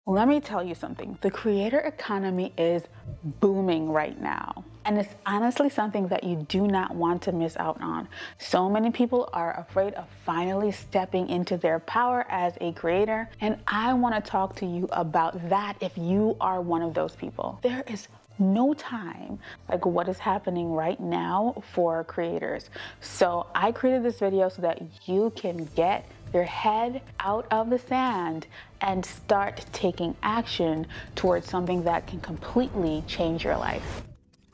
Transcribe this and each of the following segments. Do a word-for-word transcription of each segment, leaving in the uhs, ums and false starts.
Let me tell you something. The creator economy is booming right now. And it's honestly something that you do not want to miss out on. So many people are afraid of finally stepping into their power as a creator. And I want to talk to you about that if you are one of those people. There is no time like what is happening right now for creators. So I created this video so that you can get your head out of the sand and start taking action towards something that can completely change your life.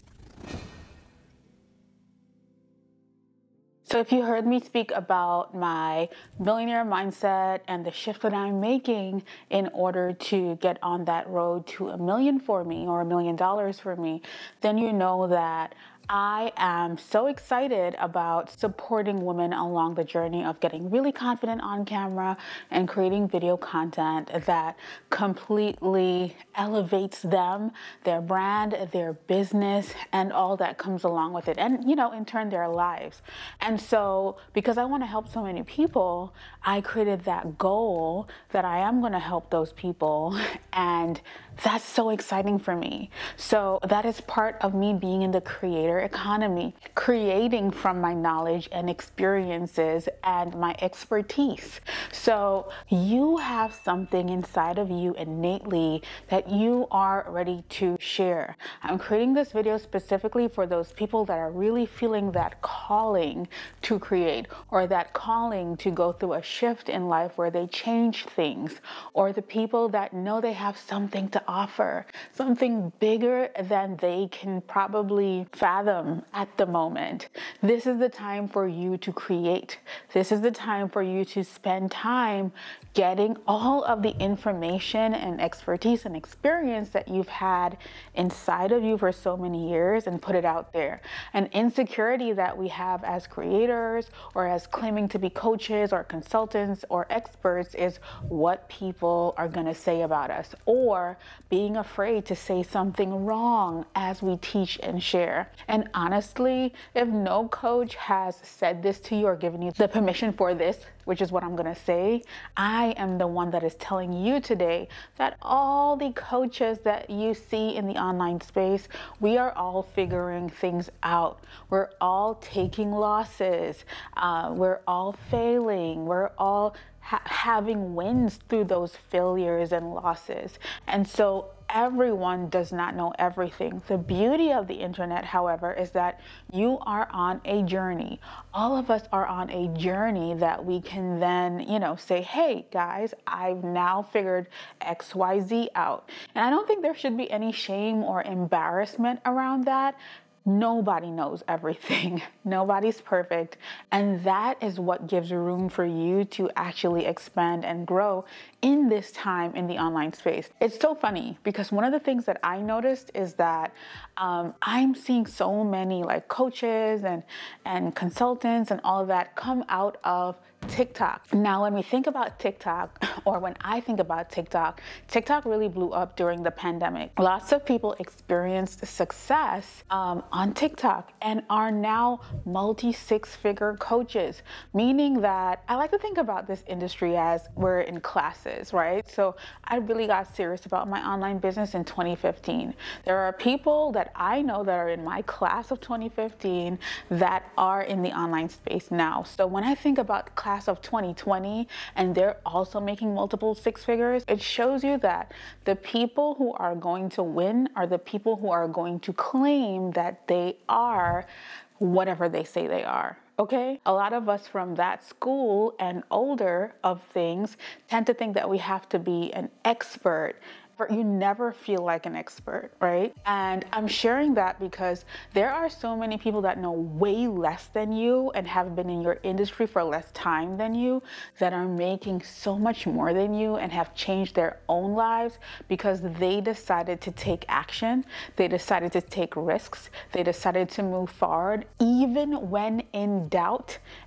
So if you heard me speak about my millionaire mindset and the shift that I'm making in order to get on that road to a million for me or a million dollars for me, then you know that I am so excited about supporting women along the journey of getting really confident on camera and creating video content that completely elevates them, their brand, their business, and all that comes along with it. And, you know, in turn, their lives. And so because I want to help so many people, I created that goal that I am going to help those people. And that's so exciting for me. So that is part of me being in the creator economy, creating from my knowledge and experiences and my expertise. So you have something inside of you innately that you are ready to share. I'm creating this video specifically for those people that are really feeling that calling to create, or that calling to go through a shift in life where they change things, or the people that know they have something to offer, something bigger than they can probably fathom at the moment. This is the time for you to create. This is the time for you to spend time getting all of the information and expertise and experience that you've had inside of you for so many years and put it out there. An insecurity that we have as creators or as claiming to be coaches or consultants or experts is what people are going to say about us, or being afraid to say something wrong as we teach and share. And honestly, if no coach has said this to you or given you the permission for this, which is what I'm going to say, I am the one that is telling you today that all the coaches that you see in the online space, we are all figuring things out. We're all taking losses. Uh, we're all failing. We're all ha- having wins through those failures and losses. And so everyone does not know everything. The beauty of the internet, however, is that you are on a journey. All of us are on a journey that we can then, you know, say, hey guys, I've now figured X Y Z out. And I don't think there should be any shame or embarrassment around that. Nobody knows everything. Nobody's perfect. And that is what gives room for you to actually expand and grow in this time in the online space. It's so funny because one of the things that I noticed is that um, I'm seeing so many like coaches and, and consultants and all of that come out of TikTok. Now, when we think about TikTok, or when I think about TikTok, TikTok really blew up during the pandemic. Lots of people experienced success um, on TikTok and are now multi six-figure coaches, meaning that I like to think about this industry as we're in classes, right? So I really got serious about my online business in twenty fifteen. There are people that I know that are in my class of twenty fifteen that are in the online space now. So when I think about class of twenty twenty and they're also making multiple six figures, it shows you that the people who are going to win are the people who are going to claim that they are whatever they say they are. Okay? A lot of us from that school and older of things tend to think that we have to be an expert. You never feel like an expert, right? And I'm sharing that because there are so many people that know way less than you and have been in your industry for less time than you that are making so much more than you and have changed their own lives because they decided to take action. They decided to take risks. They decided to move forward even when in doubt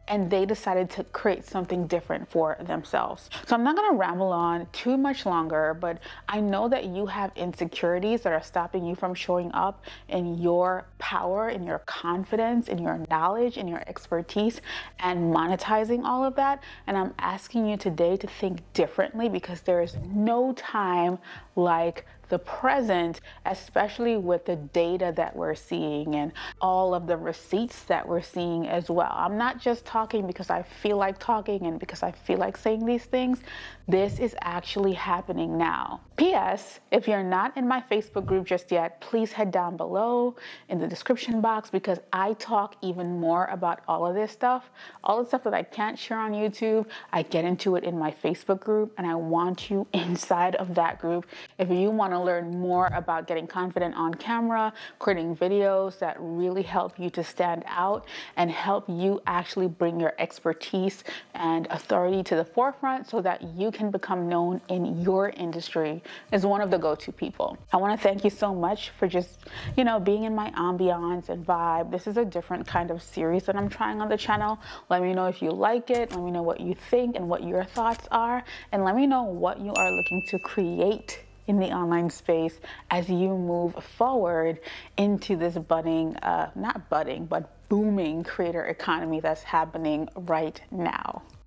and they decided to create something different for themselves. So I'm not going to ramble on too much longer, but I know that you have insecurities that are stopping you from showing up in your power, in your confidence, in your knowledge, in your expertise, and monetizing all of that. And I'm asking you today to think differently, because there is no time like the present, especially with the data that we're seeing and all of the receipts that we're seeing as well. I'm not just talking because I feel like talking and because I feel like saying these things. This is actually happening now. P S If you're not in my Facebook group just yet, please head down below in the description box, because I talk even more about all of this stuff. All the stuff that I can't share on YouTube, I get into it in my Facebook group, and I want you inside of that group if you want to learn more about getting confident on camera, creating videos that really help you to stand out and help you actually bring your expertise and authority to the forefront so that you can become known in your industry as one of the go-to people. I want to thank you so much for just, you know, being in my ambiance and vibe. This is a different kind of series that I'm trying on the channel. Let me know if you like it. Let me know what you think and what your thoughts are. And let me know what you are looking to create in the online space as you move forward into this budding, uh, not budding, but booming creator economy that's happening right now.